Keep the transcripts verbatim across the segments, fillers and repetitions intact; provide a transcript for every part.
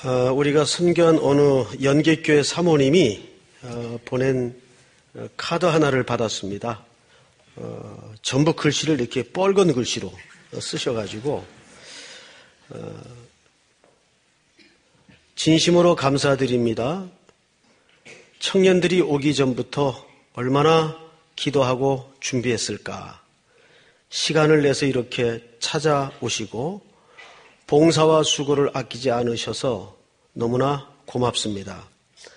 어, 우리가 선교한 어느 연계교회 사모님이 어, 보낸 어, 카드 하나를 받았습니다. 어, 전부 글씨를 이렇게 뻘건 글씨로 어, 쓰셔가지고 어, 진심으로 감사드립니다. 청년들이 오기 전부터 얼마나 기도하고 준비했을까. 시간을 내서 이렇게 찾아오시고 봉사와 수고를 아끼지 않으셔서 너무나 고맙습니다.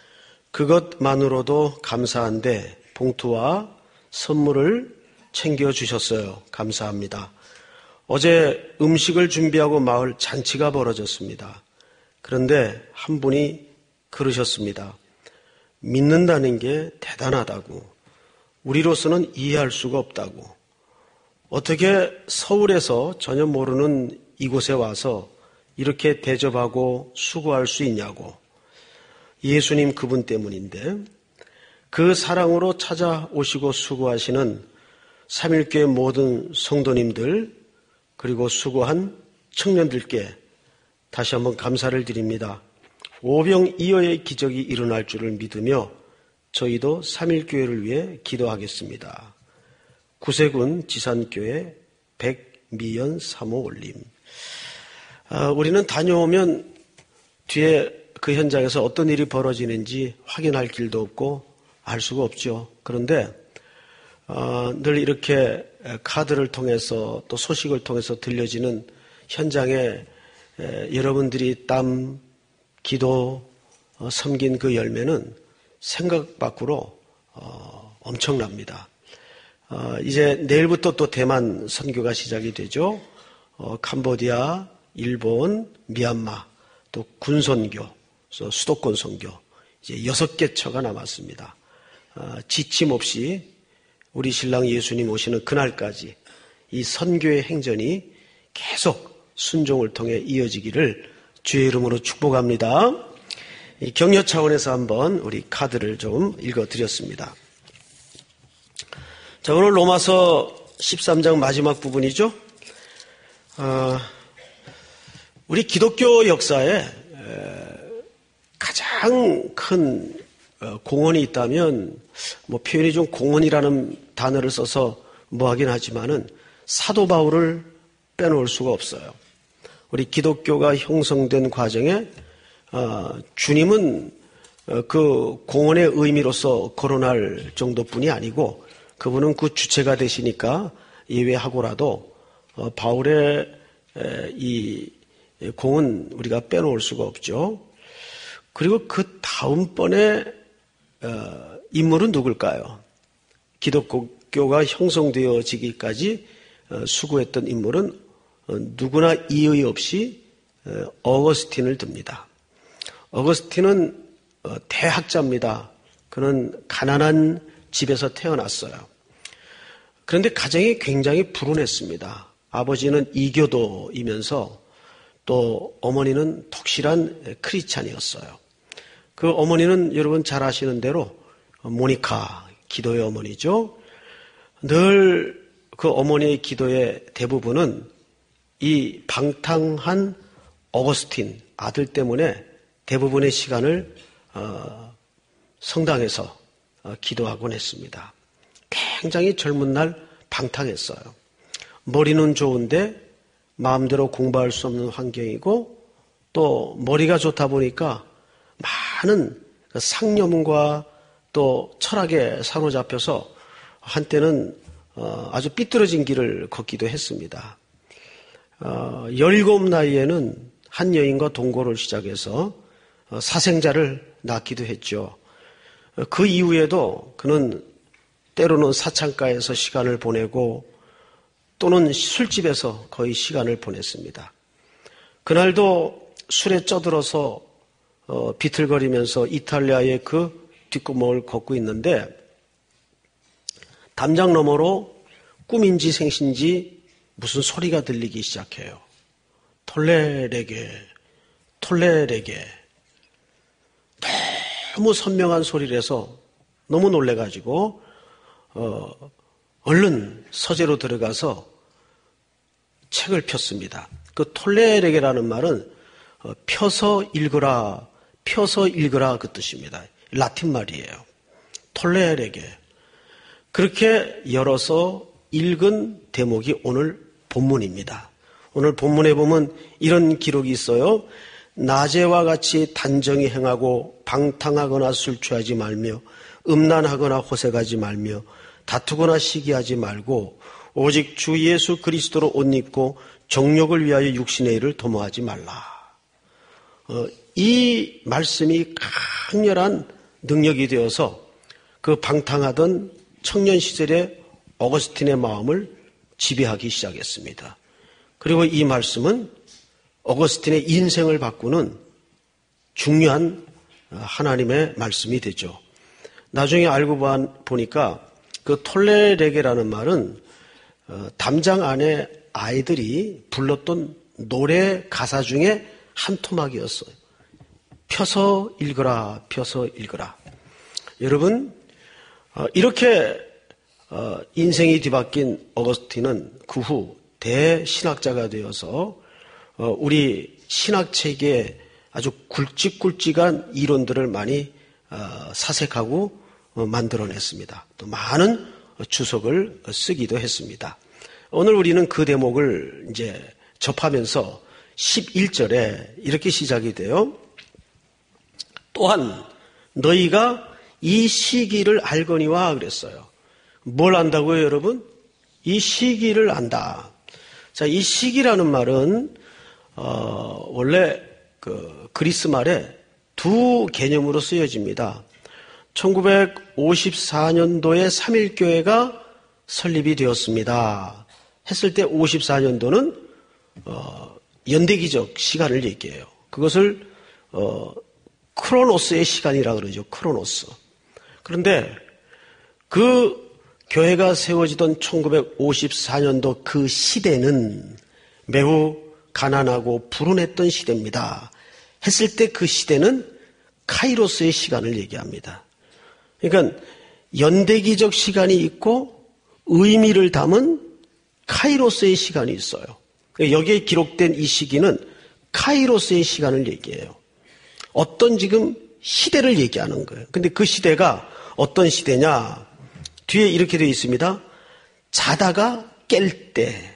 그것만으로도 감사한데 봉투와 선물을 챙겨주셨어요. 감사합니다. 어제 음식을 준비하고 마을 잔치가 벌어졌습니다. 그런데 한 분이 그러셨습니다. 믿는다는 게 대단하다고. 우리로서는 이해할 수가 없다고. 어떻게 서울에서 전혀 모르는 이곳에 와서 이렇게 대접하고 수고할 수 있냐고. 예수님 그분 때문인데 그 사랑으로 찾아오시고 수고하시는 삼일교회 모든 성도님들 그리고 수고한 청년들께 다시 한번 감사를 드립니다. 오병이어의 기적이 일어날 줄을 믿으며 저희도 삼일교회를 위해 기도하겠습니다. 구세군 지산교회 백미연 사모 올림. 아, 우리는 다녀오면 뒤에 그 현장에서 어떤 일이 벌어지는지 확인할 길도 없고 알 수가 없죠. 그런데 어, 늘 이렇게 카드를 통해서 또 소식을 통해서 들려지는 현장에 에, 여러분들이 땀, 기도, 어, 섬긴 그 열매는 생각 밖으로 어, 엄청납니다. 어, 이제 내일부터 또 대만 선교가 시작이 되죠. 어, 캄보디아, 일본, 미얀마, 또 군선교, 수도권 선교, 이제 여섯 개 처가 남았습니다. 어, 지침 없이 우리 신랑 예수님 오시는 그날까지 이 선교의 행전이 계속 순종을 통해 이어지기를 주의 이름으로 축복합니다. 이 격려 차원에서 한번 우리 카드를 좀 읽어드렸습니다. 자, 오늘 로마서 십삼 장 마지막 부분이죠. 어, 우리 기독교 역사에 가장 큰 공헌이 있다면 뭐 표현이 좀 공헌이라는 단어를 써서 뭐하긴 하지만은 사도 바울을 빼놓을 수가 없어요. 우리 기독교가 형성된 과정에 어, 주님은 어, 그 공헌의 의미로서 거론할 정도뿐이 아니고 그분은 그 주체가 되시니까 예외하고라도 어, 바울의 에, 이 공은 우리가 빼놓을 수가 없죠. 그리고 그 다음번에 어, 인물은 누굴까요? 기독교가 형성되어지기까지 어, 수고했던 인물은 어, 누구나 이의 없이 어, 어거스틴을 듭니다. 어거스틴은 어, 대학자입니다. 그는 가난한 집에서 태어났어요. 그런데 가정이 굉장히 불운했습니다. 아버지는 이교도이면서 또 어머니는 독실한 크리스찬이었어요. 그 어머니는 여러분 잘 아시는 대로 모니카, 기도의 어머니죠. 늘 그 어머니의 기도의 대부분은 이 방탕한 어거스틴 아들 때문에 대부분의 시간을 어, 성당에서 어, 기도하곤 했습니다. 굉장히 젊은 날 방탕했어요. 머리는 좋은데 마음대로 공부할 수 없는 환경이고 또 머리가 좋다 보니까 많은 상념과 또 철학에 사로잡혀서 한때는 어, 아주 삐뚤어진 길을 걷기도 했습니다. 어, 열일곱 나이에는 한 여인과 동거를 시작해서 어, 사생자를 낳기도 했죠. 어, 그 이후에도 그는 때로는 사창가에서 시간을 보내고 또는 술집에서 거의 시간을 보냈습니다. 그날도 술에 쪄들어서 어, 비틀거리면서 이탈리아의 그 뒷구멍을 걷고 있는데 담장 너머로 꿈인지 생신지 무슨 소리가 들리기 시작해요. 톨레레게, 톨레레게. 너무 선명한 소리라서 너무 놀래가지고 어, 얼른 서재로 들어가서 책을 폈습니다. 그 톨레레게라는 말은 펴서 읽으라, 펴서 읽으라 그 뜻입니다. 라틴 말이에요. 톨레레게. 그렇게 열어서 읽은 대목이 오늘 본문입니다. 오늘 본문에 보면 이런 기록이 있어요. 낮에와 같이 단정히 행하고 방탕하거나 술 취하지 말며 음란하거나 호색하지 말며 다투거나 시기하지 말고 오직 주 예수 그리스도로 옷 입고 정욕을 위하여 육신의 일을 도모하지 말라. 어, 이 말씀이 강렬한 능력이 되어서 그 방탕하던 청년 시절의 어거스틴의 마음을 지배하기 시작했습니다. 그리고 이 말씀은 어거스틴의 인생을 바꾸는 중요한 하나님의 말씀이 되죠. 나중에 알고 보니까 그 톨레레게라는 말은 담장 안에 아이들이 불렀던 노래 가사 중에 한 토막이었어요. 펴서 읽어라, 펴서 읽어라. 여러분, 이렇게 인생이 뒤바뀐 어거스틴은 그 후 대신학자가 되어서 우리 신학체계에 아주 굵직굵직한 이론들을 많이 사색하고 만들어냈습니다. 또 많은 주석을 쓰기도 했습니다. 오늘 우리는 그 대목을 이제 접하면서 십일 절에 이렇게 시작이 돼요. 또한 너희가 이 시기를 알거니와 그랬어요. 뭘 안다고요, 여러분? 이 시기를 안다. 자, 이 시기라는 말은 어, 원래 그 그리스 말에 두 개념으로 쓰여집니다. 천구백오십사 년도에 삼일교회가 설립이 되었습니다. 했을 때 오십사 년도는 어, 연대기적 시간을 얘기해요. 그것을 어, 크로노스의 시간이라고 그러죠. 크로노스. 그런데 그 교회가 세워지던 천구백오십사 년도 그 시대는 매우 가난하고 불운했던 시대입니다. 했을 때 그 시대는 카이로스의 시간을 얘기합니다. 그러니까 연대기적 시간이 있고 의미를 담은 카이로스의 시간이 있어요. 여기에 기록된 이 시기는 카이로스의 시간을 얘기해요. 어떤 지금 시대를 얘기하는 거예요. 근데 그 시대가 어떤 시대냐? 뒤에 이렇게 되어 있습니다. 자다가 깰 때.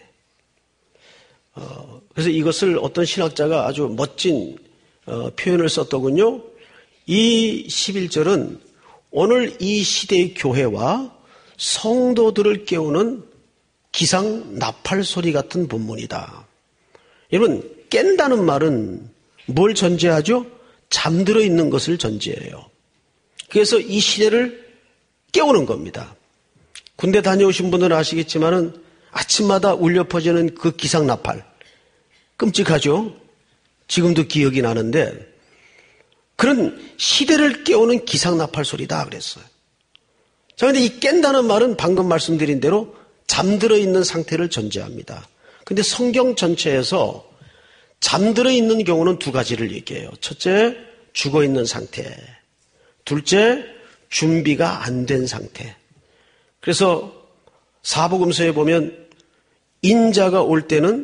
어, 그래서 이것을 어떤 신학자가 아주 멋진 어, 표현을 썼더군요. 이 십일 절은 오늘 이 시대의 교회와 성도들을 깨우는 기상 나팔 소리 같은 본문이다. 여러분, 깬다는 말은 뭘 전제하죠? 잠들어 있는 것을 전제해요. 그래서 이 시대를 깨우는 겁니다. 군대 다녀오신 분들은 아시겠지만은 아침마다 울려 퍼지는 그 기상 나팔. 끔찍하죠? 지금도 기억이 나는데 그런 시대를 깨우는 기상 나팔 소리다 그랬어요. 자, 근데 이 깬다는 말은 방금 말씀드린 대로 잠들어 있는 상태를 전제합니다. 근데 성경 전체에서 잠들어 있는 경우는 두 가지를 얘기해요. 첫째, 죽어 있는 상태. 둘째, 준비가 안 된 상태. 그래서 사복음서에 보면 인자가 올 때는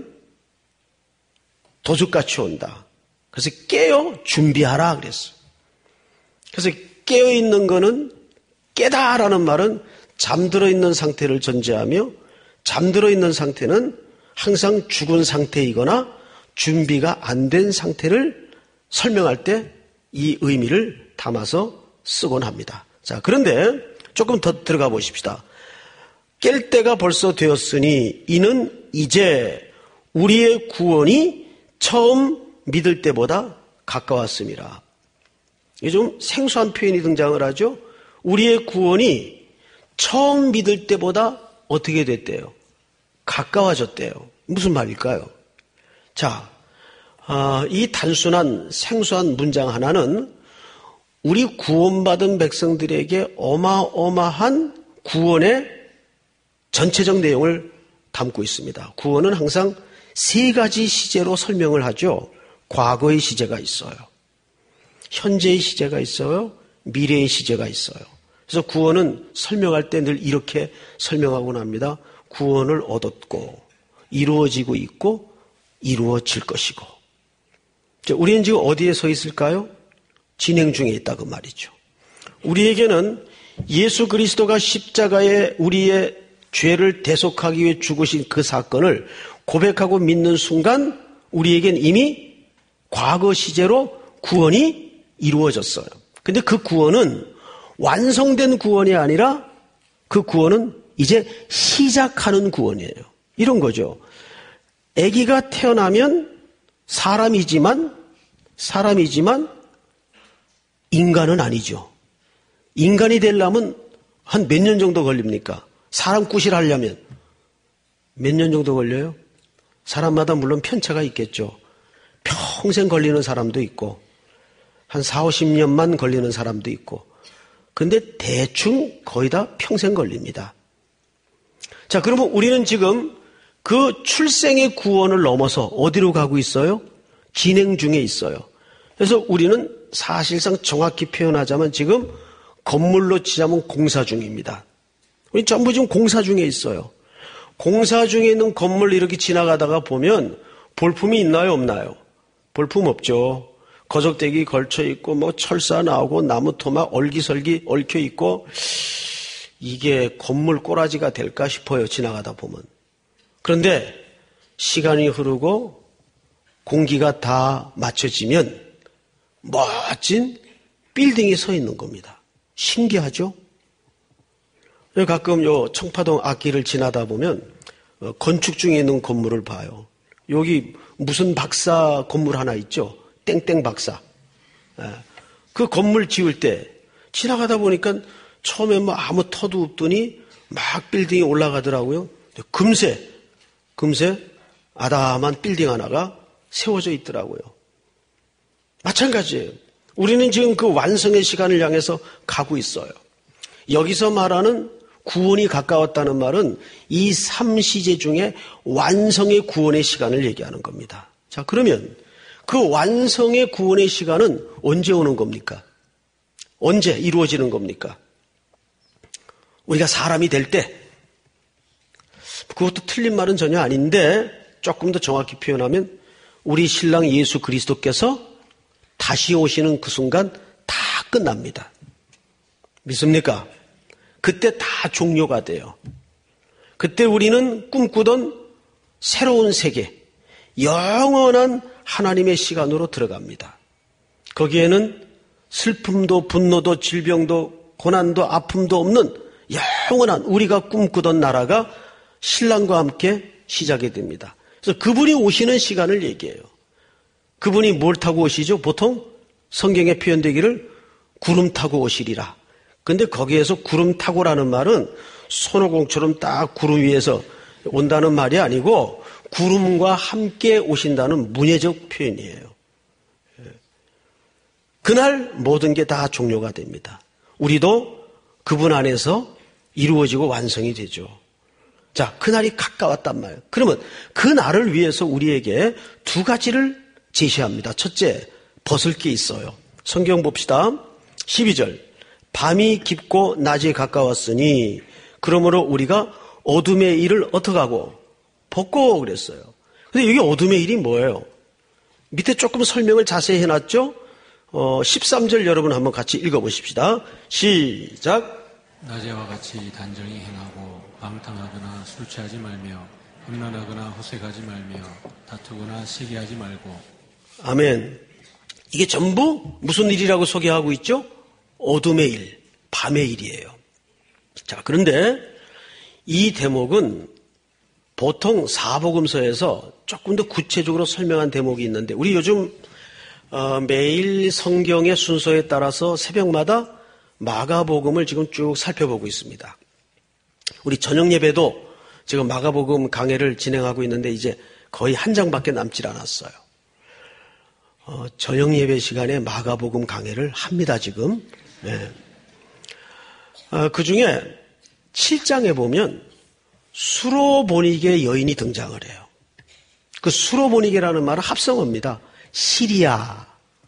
도둑같이 온다. 그래서 깨어 준비하라 그랬어요. 그래서 깨어 있는 거는 깨다라는 말은 잠들어 있는 상태를 전제하며 잠들어 있는 상태는 항상 죽은 상태이거나 준비가 안 된 상태를 설명할 때 이 의미를 담아서 쓰곤 합니다. 자, 그런데 조금 더 들어가 보십시다. 깰 때가 벌써 되었으니 이는 이제 우리의 구원이 처음 믿을 때보다 가까웠습니다. 이게 좀 생소한 표현이 등장을 하죠. 우리의 구원이 처음 믿을 때보다 어떻게 됐대요? 가까워졌대요. 무슨 말일까요? 자, 어, 이 단순한 생소한 문장 하나는 우리 구원받은 백성들에게 어마어마한 구원의 전체적 내용을 담고 있습니다. 구원은 항상 세 가지 시제로 설명을 하죠. 과거의 시제가 있어요. 현재의 시제가 있어요. 미래의 시제가 있어요. 그래서 구원은 설명할 때 늘 이렇게 설명하곤 합니다. 구원을 얻었고 이루어지고 있고 이루어질 것이고. 우리는 지금 어디에 서 있을까요? 진행 중에 있다고 말이죠. 우리에게는 예수 그리스도가 십자가에 우리의 죄를 대속하기 위해 죽으신 그 사건을 고백하고 믿는 순간 우리에겐 이미 과거 시제로 구원이 이루어졌어요. 근데 그 구원은 완성된 구원이 아니라 그 구원은 이제 시작하는 구원이에요. 이런 거죠. 아기가 태어나면 사람이지만 사람이지만 인간은 아니죠. 인간이 되려면 한 몇 년 정도 걸립니까? 사람 구실 하려면 몇 년 정도 걸려요? 사람마다 물론 편차가 있겠죠. 평생 걸리는 사람도 있고 한 사오십 년만 걸리는 사람도 있고 근데 대충 거의 다 평생 걸립니다. 자, 그러면 우리는 지금 그 출생의 구원을 넘어서 어디로 가고 있어요? 진행 중에 있어요. 그래서 우리는 사실상 정확히 표현하자면 지금 건물로 치자면 공사 중입니다. 우리 전부 지금 공사 중에 있어요. 공사 중에 있는 건물 이렇게 지나가다가 보면 볼품이 있나요, 없나요? 볼품 없죠. 거적대기 걸쳐 있고 뭐 철사 나오고 나무 토막 얼기설기 얽혀 있고 이게 건물 꼬라지가 될까 싶어요. 지나가다 보면. 그런데 시간이 흐르고 공기가 다 맞춰지면 멋진 빌딩이 서 있는 겁니다. 신기하죠? 가끔 요 청파동 앞길을 지나다 보면 건축 중에 있는 건물을 봐요. 여기 무슨 박사 건물 하나 있죠? 땡땡 박사. 그 건물 지을 때 지나가다 보니까 처음에 뭐 아무 터도 없더니 막 빌딩이 올라가더라고요. 금세, 금세 아담한 빌딩 하나가 세워져 있더라고요. 마찬가지예요. 우리는 지금 그 완성의 시간을 향해서 가고 있어요. 여기서 말하는 구원이 가까웠다는 말은 이 삼시제 중에 완성의 구원의 시간을 얘기하는 겁니다. 자, 그러면 그 완성의 구원의 시간은 언제 오는 겁니까? 언제 이루어지는 겁니까? 우리가 사람이 될 때, 그것도 틀린 말은 전혀 아닌데 조금 더 정확히 표현하면 우리 신랑 예수 그리스도께서 다시 오시는 그 순간 다 끝납니다. 믿습니까? 그때 다 종료가 돼요. 그때 우리는 꿈꾸던 새로운 세계, 영원한 하나님의 시간으로 들어갑니다. 거기에는 슬픔도 분노도 질병도 고난도 아픔도 없는 영원한 우리가 꿈꾸던 나라가 신랑과 함께 시작이 됩니다. 그래서 그분이 오시는 시간을 얘기해요. 그분이 뭘 타고 오시죠? 보통 성경에 표현되기를 구름 타고 오시리라. 근데 거기에서 구름 타고라는 말은 손오공처럼 딱 구름 위에서 온다는 말이 아니고 구름과 함께 오신다는 문예적 표현이에요. 그날 모든 게 다 종료가 됩니다. 우리도 그분 안에서 이루어지고 완성이 되죠. 자, 그날이 가까웠단 말이에요. 그러면 그 날을 위해서 우리에게 두 가지를 제시합니다. 첫째, 벗을 게 있어요. 성경 봅시다. 십이 절. 밤이 깊고 낮이 가까웠으니 그러므로 우리가 어둠의 일을 어떻게 하고 벗고 그랬어요. 근데 여기 어둠의 일이 뭐예요? 밑에 조금 설명을 자세히 해놨죠? 어, 십삼 절 여러분 한번 같이 읽어보십시다. 시작. 낮에와 같이 단정히 행하고 방탕하거나 술 취하지 말며 음란하거나 호색하지 말며 다투거나 시기하지 말고. 아멘. 이게 전부 무슨 일이라고 소개하고 있죠? 어둠의 일, 밤의 일이에요. 자, 그런데 이 대목은 보통 사복음서에서 조금 더 구체적으로 설명한 대목이 있는데 우리 요즘 어, 매일 성경의 순서에 따라서 새벽마다 마가복음을 지금 쭉 살펴보고 있습니다. 우리 저녁 예배도 지금 마가복음 강해를 진행하고 있는데 이제 거의 한 장밖에 남질 않았어요. 어, 저녁 예배 시간에 마가복음 강해를 합니다, 지금. 네. 어, 그 중에 칠 장에 보면 수로보니게 여인이 등장을 해요. 그 수로보니게라는 말은 합성어입니다. 시리아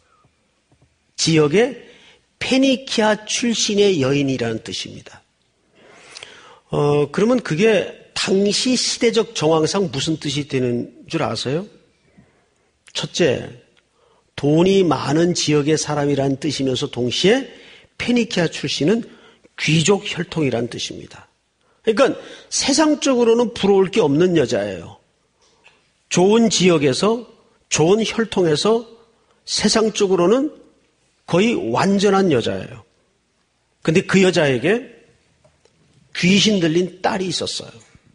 지역의 페니키아 출신의 여인이라는 뜻입니다. 어, 그러면 그게 당시 시대적 정황상 무슨 뜻이 되는 줄 아세요? 첫째, 돈이 많은 지역의 사람이란 뜻이면서 동시에 페니키아 출신은 귀족 혈통이란 뜻입니다. 그러니까 세상적으로는 부러울 게 없는 여자예요. 좋은 지역에서, 좋은 혈통에서 세상적으로는 거의 완전한 여자예요. 근데 그 여자에게 귀신 들린 딸이 있었어요.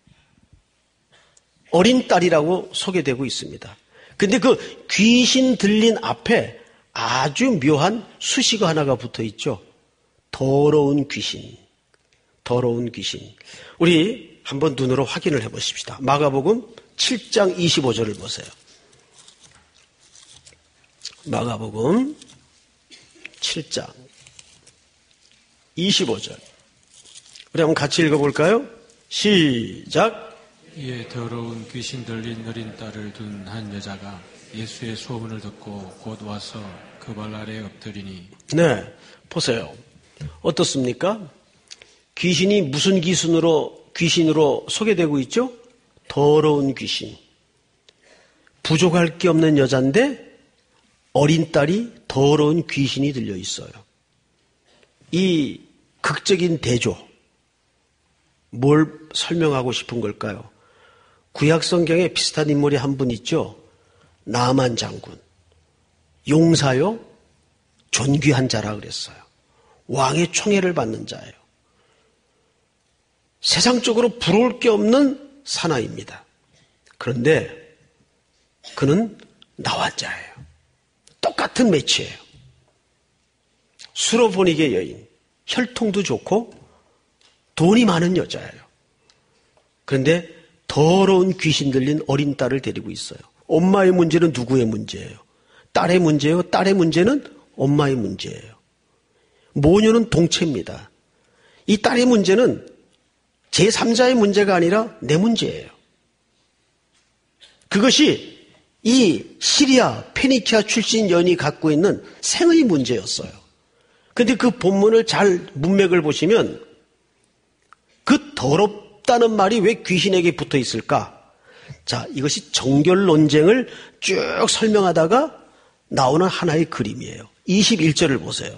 어린 딸이라고 소개되고 있습니다. 근데 그 귀신 들린 앞에 아주 묘한 수식어 하나가 붙어 있죠. 더러운 귀신. 더러운 귀신. 우리 한번 눈으로 확인을 해 보십시다. 마가복음 칠 장 이십오 절을 보세요. 마가복음 칠 장 이십오 절. 우리 한번 같이 읽어볼까요? 시작. 이에 더러운 귀신 들린 어린 딸을 둔 한 여자가 예수의 소문을 듣고 곧 와서 그 발 아래에 엎드리니. 네, 보세요. 어떻습니까? 귀신이 무슨 기순으로 귀신으로 소개되고 있죠? 더러운 귀신. 부족할 게 없는 여잔데 어린 딸이 더러운 귀신이 들려 있어요. 이 극적인 대조, 뭘 설명하고 싶은 걸까요? 구약 성경에 비슷한 인물이 한 분 있죠. 나만 장군. 용사요. 존귀한 자라 그랬어요. 왕의 총애를 받는 자예요. 세상적으로 부러울 게 없는 사나이입니다. 그런데 그는 나환자예요. 똑같은 매치예요. 수로보니게 여인, 혈통도 좋고 돈이 많은 여자예요. 그런데 더러운 귀신 들린 어린 딸을 데리고 있어요. 엄마의 문제는 누구의 문제예요? 딸의 문제예요? 딸의 문제는 엄마의 문제예요. 모녀는 동체입니다. 이 딸의 문제는 제삼자의 문제가 아니라 내 문제예요. 그것이 이 시리아, 페니키아 출신 여인이 갖고 있는 생의 문제였어요. 그런데 그 본문을 잘 문맥을 보시면 그 더럽다는 말이 왜 귀신에게 붙어 있을까? 자, 이것이 정결 논쟁을 쭉 설명하다가 나오는 하나의 그림이에요. 이십일 절을 보세요.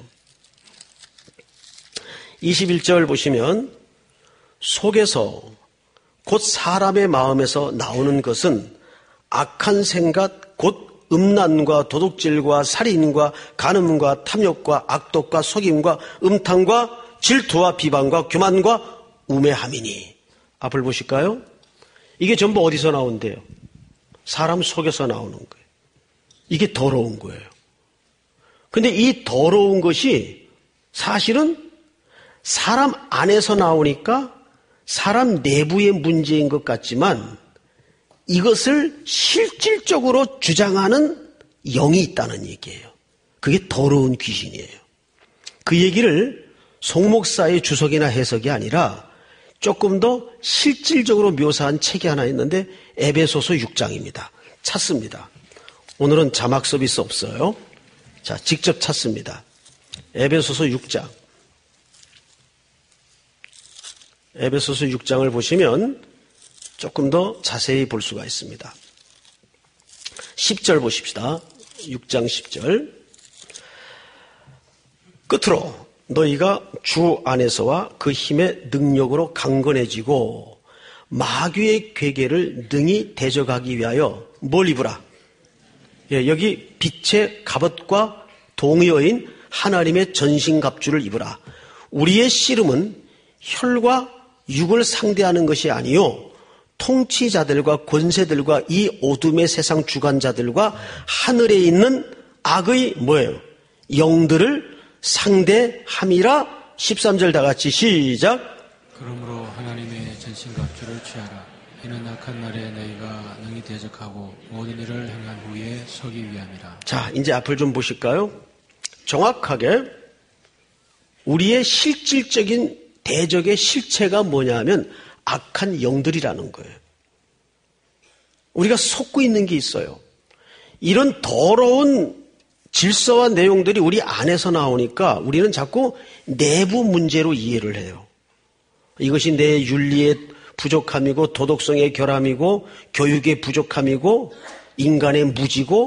이십일 절 보시면 속에서 곧 사람의 마음에서 나오는 것은 악한 생각 곧 음란과 도둑질과 살인과 간음과 탐욕과 악독과 속임과 음탕과 질투와 비방과 교만과 우매함이니. 앞을 보실까요? 이게 전부 어디서 나온대요? 사람 속에서 나오는 거예요. 이게 더러운 거예요. 근데 이 더러운 것이 사실은 사람 안에서 나오니까 사람 내부의 문제인 것 같지만 이것을 실질적으로 주장하는 영이 있다는 얘기예요. 그게 더러운 귀신이에요. 그 얘기를 송 목사의 주석이나 해석이 아니라 조금 더 실질적으로 묘사한 책이 하나 있는데 에베소서 육 장입니다. 찾습니다. 오늘은 자막 서비스 없어요. 자, 직접 찾습니다. 에베소서 육 장. 에베소서 육 장을 보시면 조금 더 자세히 볼 수가 있습니다. 십 절 보십시다. 육 장 십 절. 끝으로 너희가 주 안에서와 그 힘의 능력으로 강건해지고 마귀의 괴계를 능히 대적하기 위하여 뭘 입으라? 예, 여기 빛의 갑옷과 동의어인 하나님의 전신갑주를 입으라. 우리의 씨름은 혈과 육을 상대하는 것이 아니요 통치자들과 권세들과 이 어둠의 세상 주관자들과 하늘에 있는 악의 뭐예요? 영들을 상대함이라. 십삼 절 다 같이 시작. 그러므로 하나님의 전신갑주를 취하라. 이는 악한 날에 너희가 능히 대적하고 모든 일을 행한 후에 서기 위함이라. 자, 이제 앞을 좀 보실까요? 정확하게 우리의 실질적인 대적의 실체가 뭐냐면 악한 영들이라는 거예요. 우리가 속고 있는 게 있어요. 이런 더러운 질서와 내용들이 우리 안에서 나오니까 우리는 자꾸 내부 문제로 이해를 해요. 이것이 내 윤리의 부족함이고 도덕성의 결함이고 교육의 부족함이고 인간의 무지고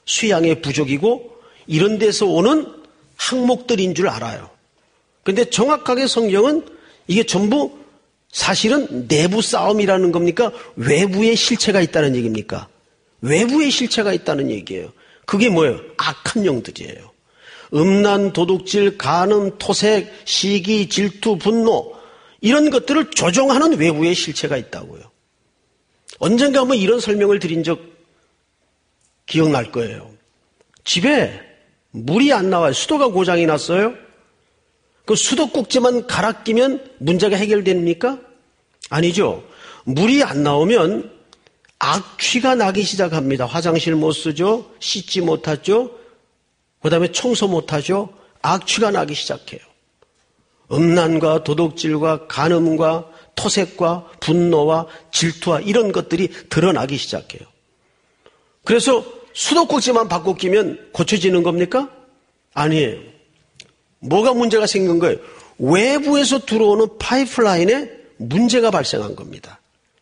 수양의 부족이고 이런 데서 오는 항목들인 줄 알아요. 그런데 정확하게 성경은 이게 전부 사실은 내부 싸움이라는 겁니까? 외부의 실체가 있다는 얘기입니까? 외부의 실체가 있다는 얘기예요. 그게 뭐예요? 악한 영들이에요. 음란, 도둑질, 간음, 토색, 시기, 질투, 분노 이런 것들을 조종하는 외부의 실체가 있다고요. 언젠가 한번 이런 설명을 드린 적 기억날 거예요. 집에 물이 안 나와요. 수도가 고장이 났어요. 그 수도꼭지만 갈아 끼면 문제가 해결됩니까? 아니죠. 물이 안 나오면 악취가 나기 시작합니다. 화장실 못 쓰죠. 씻지 못하죠. 그 다음에 청소 못하죠. 악취가 나기 시작해요. 음란과 도둑질과 간음과 토색과 분노와 질투와 이런 것들이 드러나기 시작해요. 그래서 수도꼭지만 바꿔 끼면 고쳐지는 겁니까? 아니에요. 뭐가 문제가 생긴 거예요? 외부에서 들어오는 파이프라인에 문제가 발생한 겁니다.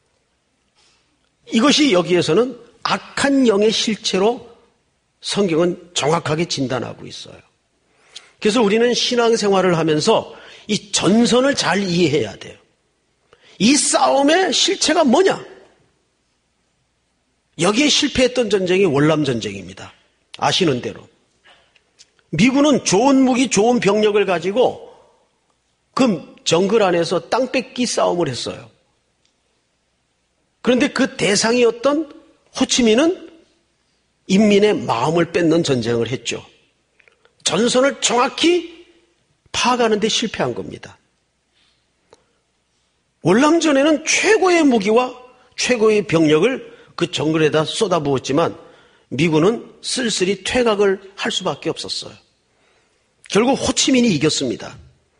이것이 여기에서는 악한 영의 실체로 성경은 정확하게 진단하고 있어요. 그래서 우리는 신앙생활을 하면서 이 전선을 잘 이해해야 돼요. 이 싸움의 실체가 뭐냐? 여기에 실패했던 전쟁이 월남전쟁입니다. 아시는 대로. 미군은 좋은 무기, 좋은 병력을 가지고 그 정글 안에서 땅 뺏기 싸움을 했어요. 그런데 그 대상이었던 호치민은 인민의 마음을 뺏는 전쟁을 했죠. 전선을 정확히 파악하는 데 실패한 겁니다. 월남전에는 최고의 무기와 최고의 병력을 그 정글에다 쏟아부었지만 미군은 쓸쓸히 퇴각을 할 수밖에 없었어요. 결국 호치민이 이겼습니다.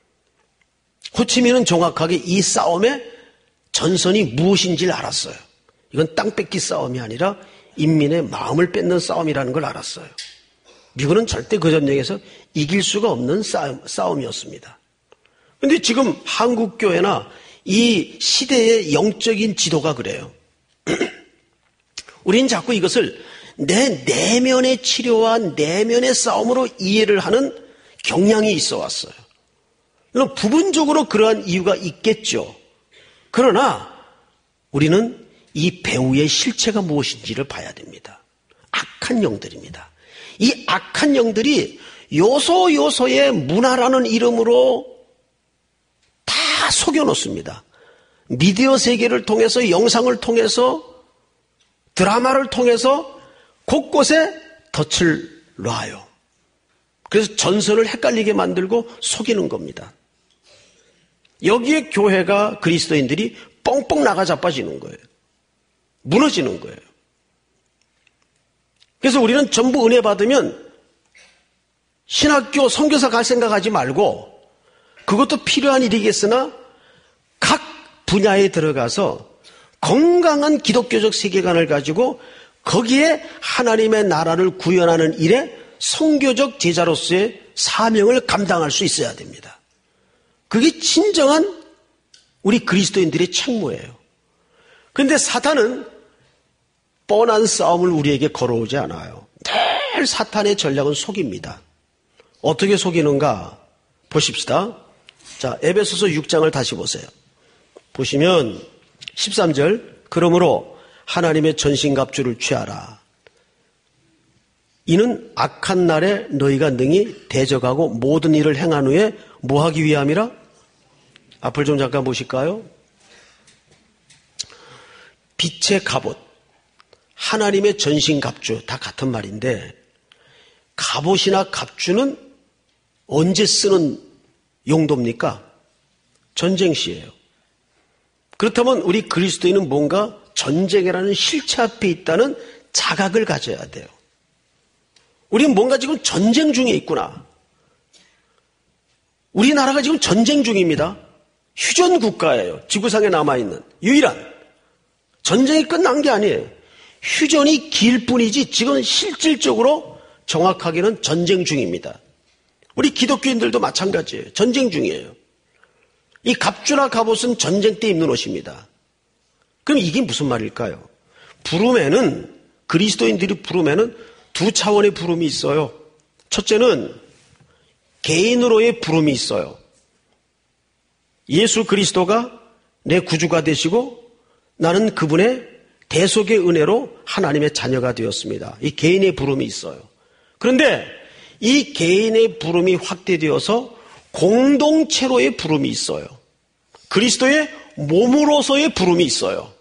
호치민은 정확하게 이 싸움의 전선이 무엇인지를 알았어요. 이건 땅 뺏기 싸움이 아니라 인민의 마음을 뺏는 싸움이라는 걸 알았어요. 미군은 절대 그 전쟁에서 이길 수가 없는 싸움, 싸움이었습니다. 그런데 지금 한국교회나 이 시대의 영적인 지도가 그래요. 우리는 자꾸 이것을 내 내면의 치료와 내면의 싸움으로 이해를 하는 경향이 있어 왔어요. 물론 부분적으로 그러한 이유가 있겠죠. 그러나 우리는 이 배후의 실체가 무엇인지를 봐야 됩니다. 악한 영들입니다. 이 악한 영들이 요소 요소의 문화라는 이름으로 다 속여놓습니다. 미디어 세계를 통해서, 영상을 통해서, 드라마를 통해서 곳곳에 덫을 놔요. 그래서 전선을 헷갈리게 만들고 속이는 겁니다. 여기에 교회가, 그리스도인들이 뻥뻥 나가 자빠지는 거예요. 무너지는 거예요. 그래서 우리는 전부 은혜 받으면 신학교 선교사 갈 생각하지 말고, 그것도 필요한 일이겠으나 각 분야에 들어가서 건강한 기독교적 세계관을 가지고 거기에 하나님의 나라를 구현하는 일에 선교적 제자로서의 사명을 감당할 수 있어야 됩니다. 그게 진정한 우리 그리스도인들의 책무예요. 그런데 사탄은 뻔한 싸움을 우리에게 걸어오지 않아요. 늘 사탄의 전략은 속입니다. 어떻게 속이는가 보십시다. 자, 에베소서 육 장을 다시 보세요. 보시면 십삼 절, 그러므로 하나님의 전신갑주를 취하라. 이는 악한 날에 너희가 능히 대적하고 모든 일을 행한 후에 뭐 하기 위함이라? 앞을 좀 잠깐 보실까요? 빛의 갑옷, 하나님의 전신갑주, 다 같은 말인데 갑옷이나 갑주는 언제 쓰는 용도입니까? 전쟁 시예요. 그렇다면 우리 그리스도인은 뭔가 전쟁이라는 실체 앞에 있다는 자각을 가져야 돼요. 우리는 뭔가 지금 전쟁 중에 있구나. 우리나라가 지금 전쟁 중입니다. 휴전 국가예요. 지구상에 남아있는 유일한. 전쟁이 끝난 게 아니에요. 휴전이 길 뿐이지 지금 실질적으로 정확하게는 전쟁 중입니다. 우리 기독교인들도 마찬가지예요. 전쟁 중이에요. 이 갑주나 갑옷은 전쟁 때 입는 옷입니다. 그럼 이게 무슨 말일까요? 부름에는, 그리스도인들이 부름에는 두 차원의 부름이 있어요. 첫째는 개인으로의 부름이 있어요. 예수 그리스도가 내 구주가 되시고 나는 그분의 대속의 은혜로 하나님의 자녀가 되었습니다. 이 개인의 부름이 있어요. 그런데 이 개인의 부름이 확대되어서 공동체로의 부름이 있어요. 그리스도의 몸으로서의 부름이 있어요.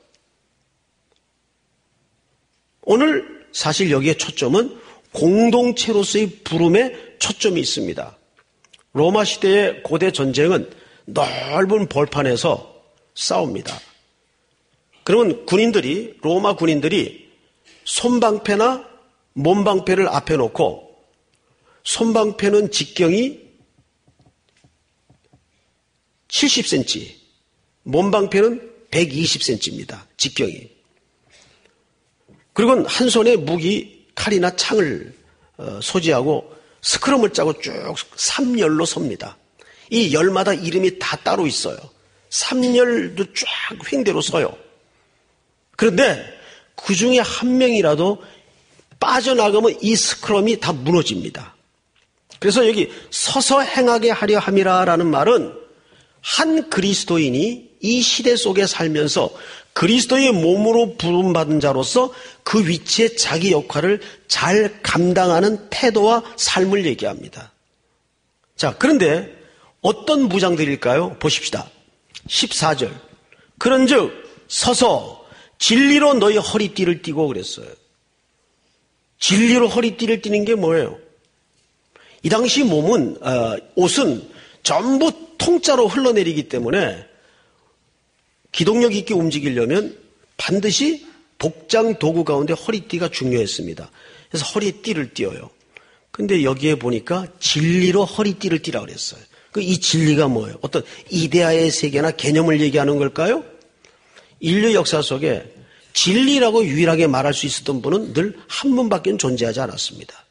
오늘 사실 여기에 초점은 공동체로서의 부름에 초점이 있습니다. 로마 시대의 고대 전쟁은 넓은 벌판에서 싸웁니다. 그러면 군인들이, 로마 군인들이 손방패나 몸방패를 앞에 놓고, 손방패는 직경이 칠십 센티미터, 몸방패는 백이십 센티미터입니다. 직경이. 그리고 한 손에 무기, 칼이나 창을 소지하고 스크럼을 짜고 쭉 삼 열로 섭니다. 이 열마다 이름이 다 따로 있어요. 삼 열도 쫙 횡대로 서요. 그런데 그 중에 한 명이라도 빠져나가면 이 스크럼이 다 무너집니다. 그래서 여기 서서 행하게 하려 함이라라는 말은 한 그리스도인이 이 시대 속에 살면서 그리스도의 몸으로 부름받은 자로서 그 위치에 자기 역할을 잘 감당하는 태도와 삶을 얘기합니다. 자, 그런데 어떤 무장들일까요? 보십시다. 십사 절. 그런즉 서서 진리로 너희 허리띠를 띠고 그랬어요. 진리로 허리띠를 띠는 게 뭐예요? 이 당시 몸은 어, 옷은 전부 통짜로 흘러내리기 때문에 기동력 있게 움직이려면 반드시 복장 도구 가운데 허리띠가 중요했습니다. 그래서 허리에 띠를 띄어요. 근데 여기에 보니까 진리로 허리띠를 띠라 그랬어요. 그 이 진리가 뭐예요? 어떤 이데아의 세계나 개념을 얘기하는 걸까요? 인류 역사 속에 진리라고 유일하게 말할 수 있었던 분은 늘 한 분밖에 존재하지 않았습니다.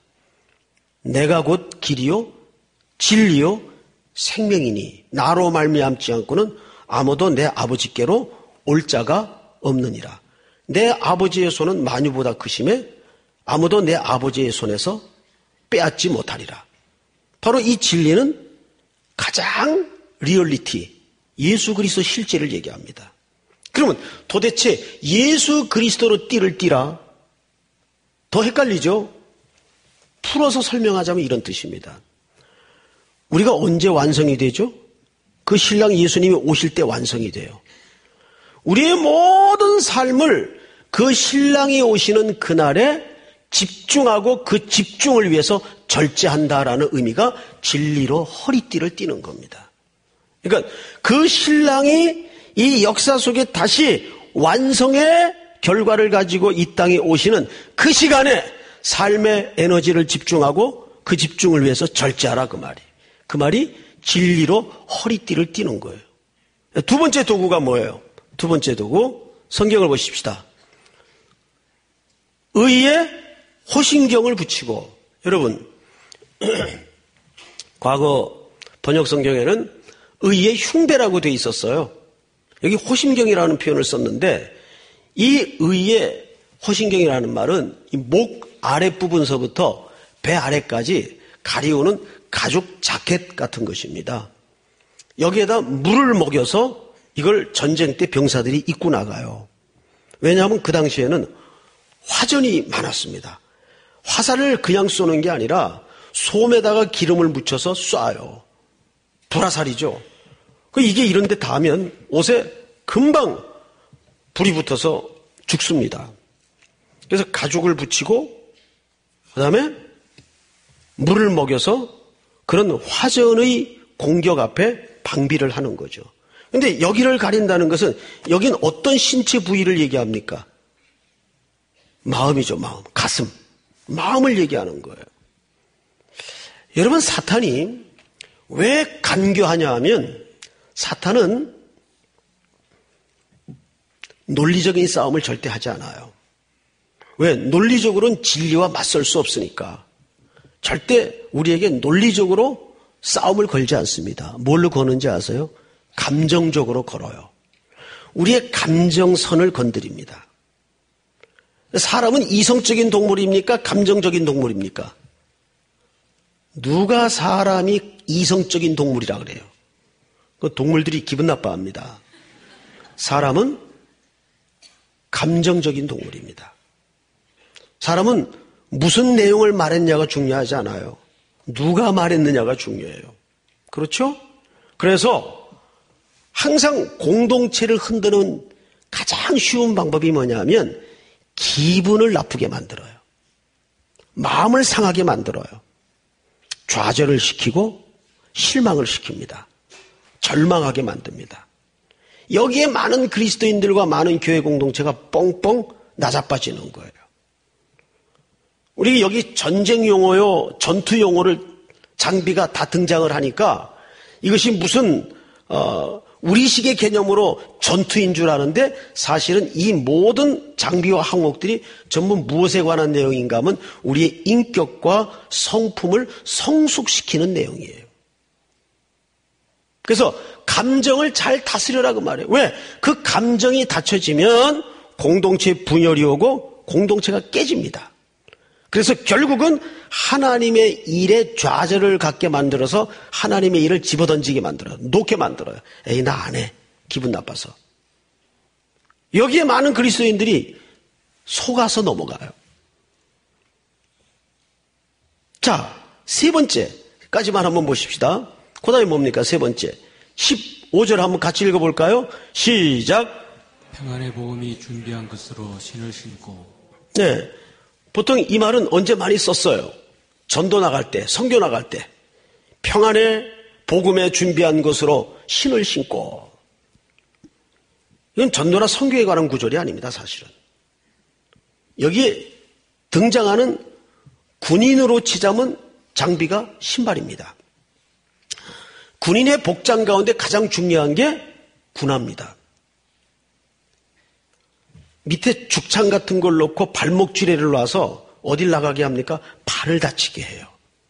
내가 곧 길이요 진리요 생명이니 나로 말미암지 않고는 아무도 내 아버지께로 올 자가 없느니라. 내 아버지의 손은 만유보다 크심에 아무도 내 아버지의 손에서 빼앗지 못하리라. 바로 이 진리는 가장 리얼리티, 예수 그리스도 실제를 얘기합니다. 그러면 도대체 예수 그리스도로 띠를 띠라? 더 헷갈리죠? 풀어서 설명하자면 이런 뜻입니다. 우리가 언제 완성이 되죠? 그 신랑 예수님이 오실 때 완성이 돼요. 우리의 모든 삶을 그 신랑이 오시는 그날에 집중하고 그 집중을 위해서 절제한다라는 의미가 진리로 허리띠를 띠는 겁니다. 그러니까 그 신랑이 이 역사 속에 다시 완성의 결과를 가지고 이 땅에 오시는 그 시간에 삶의 에너지를 집중하고 그 집중을 위해서 절제하라 그 말이. 그 말이 진리로 허리띠를 띠는 거예요. 두 번째 도구가 뭐예요? 두 번째 도구, 성경을 보십시다. 의에 호신경을 붙이고, 여러분 과거 번역 성경에는 의의 흉배라고 되어 있었어요. 여기 호신경이라는 표현을 썼는데 이 의의 호신경이라는 말은 이 목 아랫부분서부터 배 아래까지 가리우는 가죽 자켓 같은 것입니다. 여기에다 물을 먹여서 이걸 전쟁 때 병사들이 입고 나가요. 왜냐하면 그 당시에는 화전이 많았습니다. 화살을 그냥 쏘는 게 아니라 솜에다가 기름을 묻혀서 쏴요. 불화살이죠. 이게 이런 데 닿으면 옷에 금방 불이 붙어서 죽습니다. 그래서 가죽을 붙이고 그 다음에 물을 먹여서 그런 화전의 공격 앞에 방비를 하는 거죠. 그런데 여기를 가린다는 것은 여긴 어떤 신체 부위를 얘기합니까? 마음이죠. 마음. 가슴. 마음을 얘기하는 거예요. 여러분, 사탄이 왜 간교하냐 하면 사탄은 논리적인 싸움을 절대 하지 않아요. 왜? 논리적으로는 진리와 맞설 수 없으니까. 절대 우리에게 논리적으로 싸움을 걸지 않습니다. 뭘로 거는지 아세요? 감정적으로 걸어요. 우리의 감정선을 건드립니다. 사람은 이성적인 동물입니까? 감정적인 동물입니까? 누가 사람이 이성적인 동물이라 그래요? 그 동물들이 기분 나빠합니다. 사람은 감정적인 동물입니다. 사람은 무슨 내용을 말했냐가 중요하지 않아요. 누가 말했느냐가 중요해요. 그렇죠? 그래서 항상 공동체를 흔드는 가장 쉬운 방법이 뭐냐면 기분을 나쁘게 만들어요. 마음을 상하게 만들어요. 좌절을 시키고 실망을 시킵니다. 절망하게 만듭니다. 여기에 많은 그리스도인들과 많은 교회 공동체가 뻥뻥 나자빠지는 거예요. 우리 여기 전쟁 용어요, 전투 용어를 장비가 다 등장을 하니까 이것이 무슨 어, 우리식의 개념으로 전투인 줄 아는데 사실은 이 모든 장비와 항목들이 전부 무엇에 관한 내용인가 하면 우리의 인격과 성품을 성숙시키는 내용이에요. 그래서 감정을 잘 다스려라고 말해요. 왜? 그 감정이 갖춰지면 공동체에 분열이 오고 공동체가 깨집니다. 그래서 결국은 하나님의 일에 좌절을 갖게 만들어서 하나님의 일을 집어던지게 만들어요. 놓게 만들어요. 에이, 나 안 해. 기분 나빠서. 여기에 많은 그리스도인들이 속아서 넘어가요. 자, 세 번째까지만 한번 보십시다. 그 다음에 뭡니까? 세 번째. 십오 절 한번 같이 읽어볼까요? 시작. 평안의 복음이 준비한 것으로 신을 신고. 네. 보통 이 말은 언제 많이 썼어요? 전도 나갈 때, 선교 나갈 때. 평안의 복음에 준비한 것으로 신을 신고. 이건 전도나 선교에 관한 구절이 아닙니다, 사실은. 여기에 등장하는 군인으로 치자면 장비가 신발입니다. 군인의 복장 가운데 가장 중요한 게 군화입니다. 밑에 죽창 같은 걸 놓고 발목 쥐레를 놔서 어딜 나가게 합니까? 발을 다치게 해요.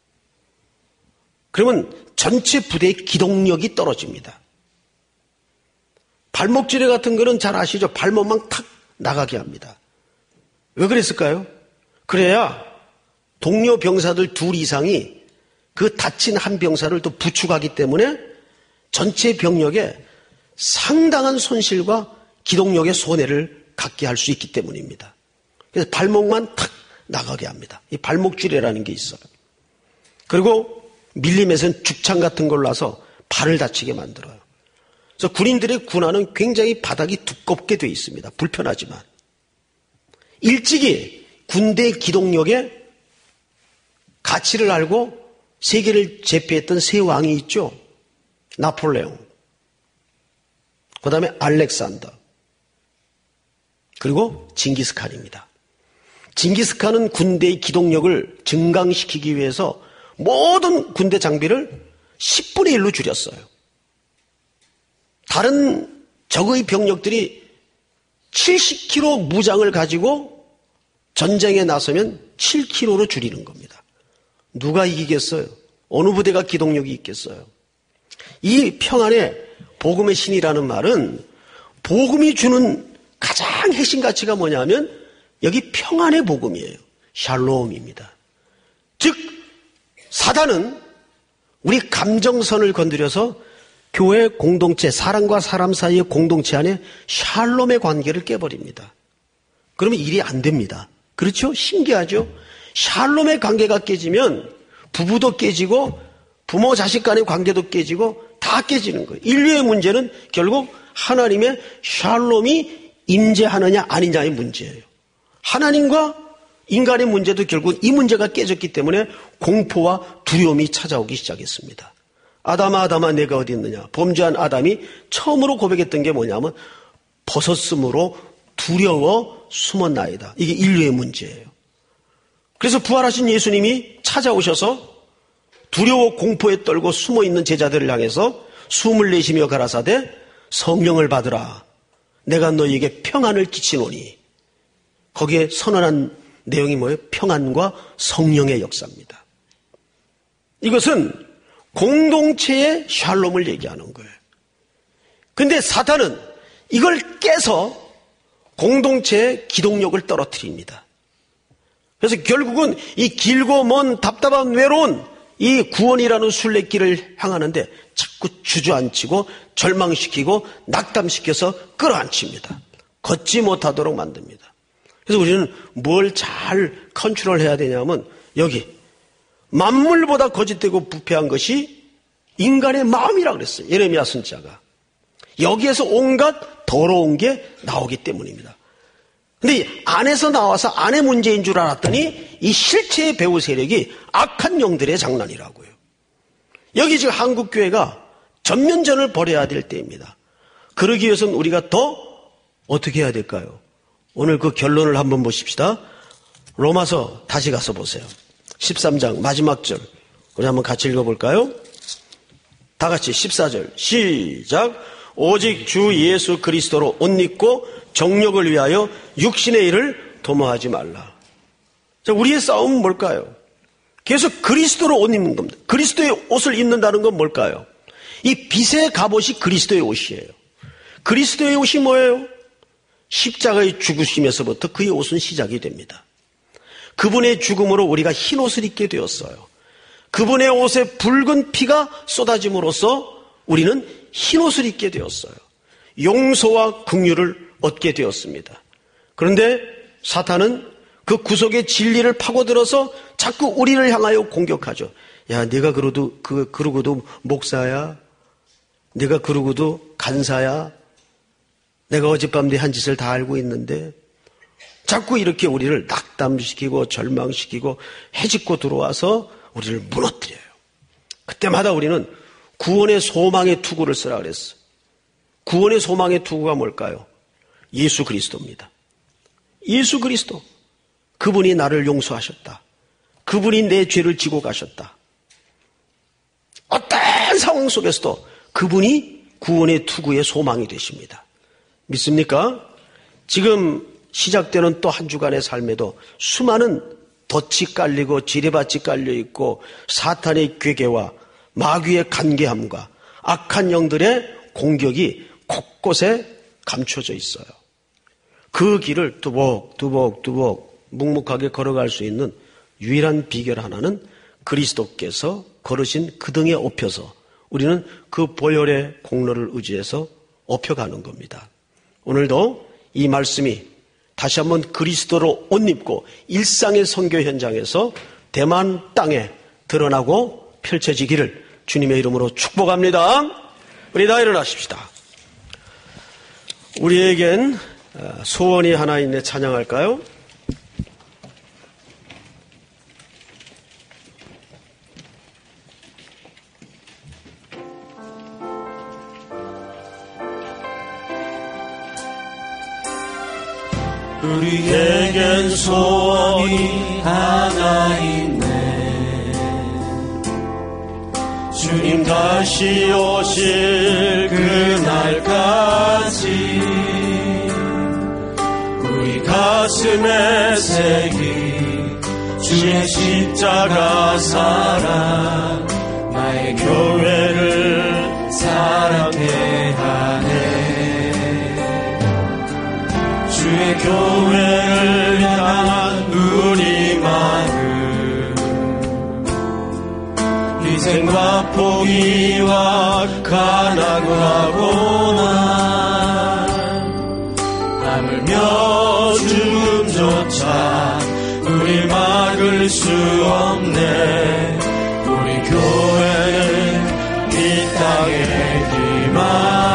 그러면 전체 부대의 기동력이 떨어집니다. 발목 쥐레 같은 거는 잘 아시죠? 발목만 탁 나가게 합니다. 왜 그랬을까요? 그래야 동료 병사들 둘 이상이 그 다친 한 병사를 또 부축하기 때문에 전체 병력에 상당한 손실과 기동력의 손해를 갖게 할 수 있기 때문입니다. 그래서 발목만 탁 나가게 합니다. 이 발목쥐레라는 게 있어요. 그리고 밀림에서는 죽창 같은 걸 놔서 발을 다치게 만들어요. 그래서 군인들의 군화는 굉장히 바닥이 두껍게 되어 있습니다. 불편하지만. 일찍이 군대 기동력의 가치를 알고 세계를 제패했던 세 왕이 있죠. 나폴레옹, 그 다음에 알렉산더, 그리고 징기스칸입니다. 징기스칸은 군대의 기동력을 증강시키기 위해서 모든 군대 장비를 십분의 일로 줄였어요. 다른 적의 병력들이 칠십 킬로그램 무장을 가지고 전쟁에 나서면 칠 킬로그램로 줄이는 겁니다. 누가 이기겠어요? 어느 부대가 기동력이 있겠어요? 이 평안의 복음의 신이라는 말은 복음이 주는 가장 핵심 가치가 뭐냐면 여기 평안의 복음이에요. 샬롬입니다. 즉 사단은 우리 감정선을 건드려서 교회 공동체, 사람과 사람 사이의 공동체 안에 샬롬의 관계를 깨버립니다. 그러면 일이 안 됩니다. 그렇죠? 신기하죠? 샬롬의 관계가 깨지면 부부도 깨지고 부모 자식 간의 관계도 깨지고 다 깨지는 거예요. 인류의 문제는 결국 하나님의 샬롬이 임재하느냐 아니냐의 문제예요. 하나님과 인간의 문제도 결국 이 문제가 깨졌기 때문에 공포와 두려움이 찾아오기 시작했습니다. 아담아 아담아 내가 어디 있느냐. 범죄한 아담이 처음으로 고백했던 게 뭐냐면 벗었으므로 두려워 숨었나이다. 이게 인류의 문제예요. 그래서 부활하신 예수님이 찾아오셔서 두려워 공포에 떨고 숨어있는 제자들을 향해서 숨을 내쉬며 가라사대 성령을 받으라. 내가 너희에게 평안을 끼치노니. 거기에 선언한 내용이 뭐예요? 평안과 성령의 역사입니다. 이것은 공동체의 샬롬을 얘기하는 거예요. 그런데 사탄은 이걸 깨서 공동체의 기동력을 떨어뜨립니다. 그래서 결국은 이 길고 먼 답답한 외로운 이 구원이라는 순례길을 향하는데 자꾸 주저앉히고 절망시키고 낙담시켜서 끌어안칩니다. 걷지 못하도록 만듭니다. 그래서 우리는 뭘 잘 컨트롤해야 되냐면 여기 만물보다 거짓되고 부패한 것이 인간의 마음이라고 그랬어요. 예레미야 선지자가. 여기에서 온갖 더러운 게 나오기 때문입니다. 근데 안에서 나와서 안의 문제인 줄 알았더니 이 실체의 배후 세력이 악한 영들의 장난이라고요. 여기 지금 한국교회가 전면전을 벌여야 될 때입니다. 그러기 위해서는 우리가 더 어떻게 해야 될까요? 오늘 그 결론을 한번 보십시다. 로마서 다시 가서 보세요. 십삼 장 마지막 절 우리 한번 같이 읽어볼까요? 다 같이 십사 절 시작. 오직 주 예수 그리스도로 옷 입고 정욕을 위하여 육신의 일을 도모하지 말라. 자, 우리의 싸움은 뭘까요? 계속 그리스도로 옷 입는 겁니다. 그리스도의 옷을 입는다는 건 뭘까요? 이 빛의 갑옷이 그리스도의 옷이에요. 그리스도의 옷이 뭐예요? 십자가의 죽으심에서부터 그의 옷은 시작이 됩니다. 그분의 죽음으로 우리가 흰 옷을 입게 되었어요. 그분의 옷에 붉은 피가 쏟아짐으로써 우리는 흰 옷을 입게 되었어요. 용서와 긍휼을 얻게 되었습니다. 그런데 사탄은 그 구속의 진리를 파고들어서 자꾸 우리를 향하여 공격하죠. 야, 네가 그러도 그 그러고도 목사야. 네가 그러고도 간사야. 내가 어젯밤 네 한 짓을 다 알고 있는데 자꾸 이렇게 우리를 낙담시키고 절망시키고 해집고 들어와서 우리를 무너뜨려요. 그때마다 우리는 구원의 소망의 투구를 쓰라 그랬어요. 구원의 소망의 투구가 뭘까요? 예수 그리스도입니다. 예수 그리스도. 그분이 나를 용서하셨다. 그분이 내 죄를 지고 가셨다. 어떤 상황 속에서도 그분이 구원의 투구의 소망이 되십니다. 믿습니까? 지금 시작되는 또 한 주간의 삶에도 수많은 덫이 깔리고 지뢰밭이 깔려있고 사탄의 괴계와 마귀의 간계함과 악한 영들의 공격이 곳곳에 감춰져 있어요. 그 길을 두벅두벅두벅 묵묵하게 걸어갈 수 있는 유일한 비결 하나는 그리스도께서 걸으신 그 등에 업혀서 우리는 그 보혈의 공로를 의지해서 업혀가는 겁니다. 오늘도 이 말씀이 다시 한번 그리스도로 옷 입고 일상의 선교 현장에서 대만 땅에 드러나고 펼쳐지기를 주님의 이름으로 축복합니다. 우리 다 일어나십시다. 우리에겐 소원이 하나 있네. 찬양할까요? 우리에겐 소원이 하나 있네. 주님 다시 오실 그날까지 우리 가슴에 새긴 주의 십자가 사랑 나의 교회를 사랑해 하네. 주의 교회를 향한 우리 마음 희생과 포기와 가난과 고난 하물며 죽음조차 우리 막을 수 없네. 우리 교회는 이 땅의 희망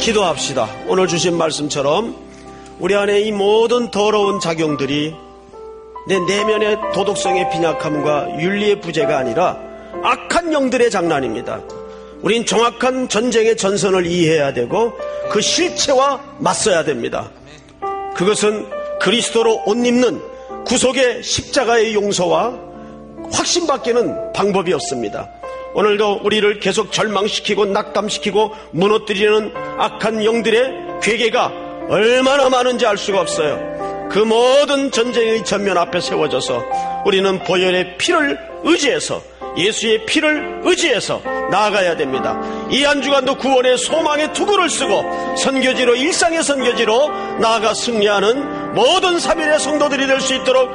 기도합시다. 오늘 주신 말씀처럼 우리 안에 이 모든 더러운 작용들이 내 내면의 도덕성의 빈약함과 윤리의 부재가 아니라 악한 영들의 장난입니다. 우린 정확한 전쟁의 전선을 이해해야 되고 그 실체와 맞서야 됩니다. 그것은 그리스도로 옷 입는 구속의 십자가의 용서와 확신밖에는 방법이 없습니다. 오늘도 우리를 계속 절망시키고 낙담시키고 무너뜨리는 악한 영들의 괴계가 얼마나 많은지 알 수가 없어요. 그 모든 전쟁의 전면 앞에 세워져서 우리는 보혈의 피를 의지해서, 예수의 피를 의지해서 나아가야 됩니다. 이 한 주간도 구원의 소망의 투구를 쓰고 선교지로, 일상의 선교지로 나아가 승리하는 모든 삼일의 성도들이 될 수 있도록